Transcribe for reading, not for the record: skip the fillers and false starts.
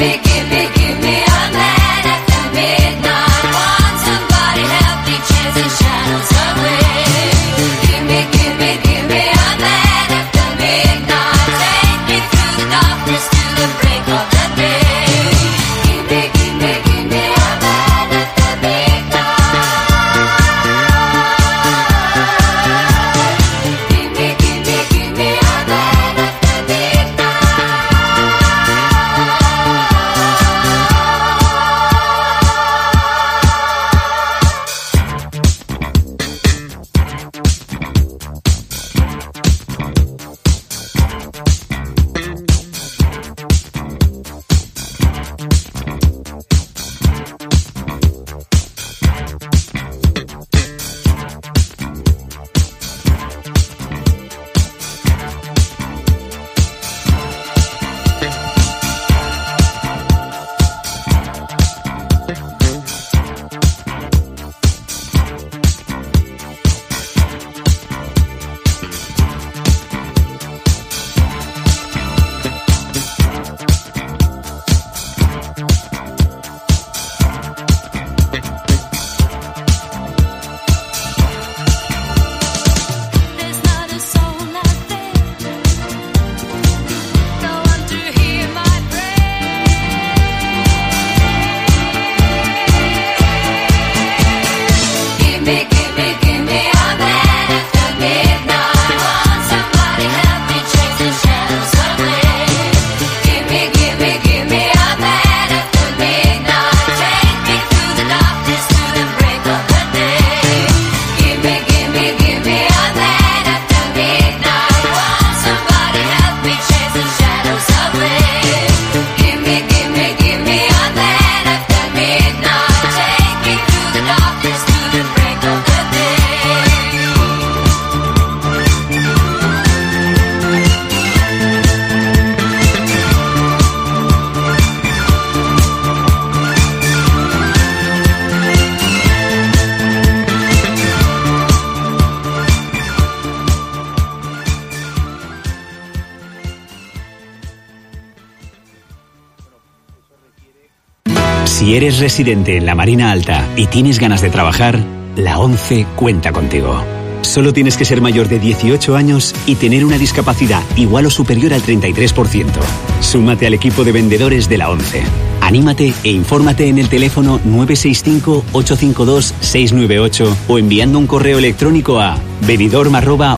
Si eres residente en la Marina Alta y tienes ganas de trabajar, la ONCE cuenta contigo. Solo tienes que ser mayor de 18 años y tener una discapacidad igual o superior al 33%. Súmate al equipo de vendedores de la ONCE. Anímate e infórmate en el teléfono 965-852-698 o enviando un correo electrónico a benidorm@once.es.